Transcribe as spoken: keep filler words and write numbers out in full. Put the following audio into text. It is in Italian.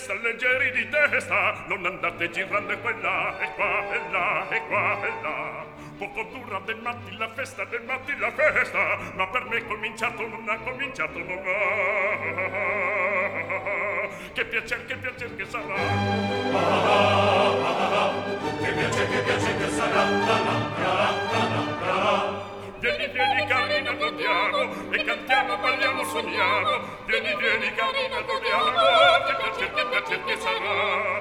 festa, leggeri di testa, non andate girando e quella, e qua, e là, e qua, e là. Poco dura dei matti la festa, dei matti la festa, ma per me cominciato non ha cominciato non ha. Che piacer, che piacer che sarà. Che piacer, che piacer che sarà. Vieni, vieni, carina, godiamo, e cantiamo, balliamo, sogniamo. Vieni, vieni, carina, godiamo, che piacer, che piacer che sarà.